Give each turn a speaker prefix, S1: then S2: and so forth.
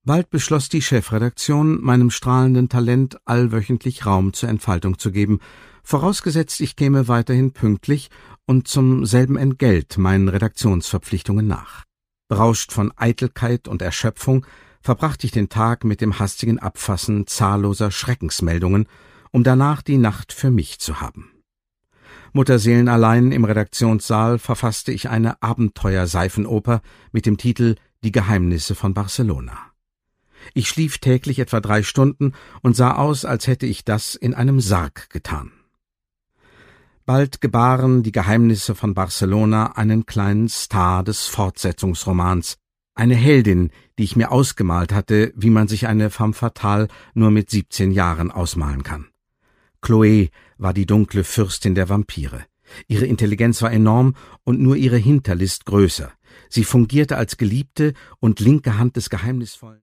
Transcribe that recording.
S1: Bald beschloss die Chefredaktion, meinem strahlenden Talent allwöchentlich Raum zur Entfaltung zu geben, vorausgesetzt ich käme weiterhin pünktlich und zum selben Entgelt meinen Redaktionsverpflichtungen nach. Berauscht von Eitelkeit und Erschöpfung verbrachte ich den Tag mit dem hastigen Abfassen zahlloser Schreckensmeldungen, um danach die Nacht für mich zu haben. Mutterseelenallein im Redaktionssaal verfasste ich eine Abenteuer-Seifenoper mit dem Titel »Die Geheimnisse von Barcelona«. Ich schlief täglich etwa 3 Stunden und sah aus, als hätte ich das in einem Sarg getan. Bald gebaren die Geheimnisse von Barcelona einen kleinen Star des Fortsetzungsromans, eine Heldin, die ich mir ausgemalt hatte, wie man sich eine femme fatale nur mit 17 Jahren ausmalen kann. Chloé war die dunkle Fürstin der Vampire. Ihre Intelligenz war enorm und nur ihre Hinterlist größer. Sie fungierte als Geliebte und linke Hand des geheimnisvollen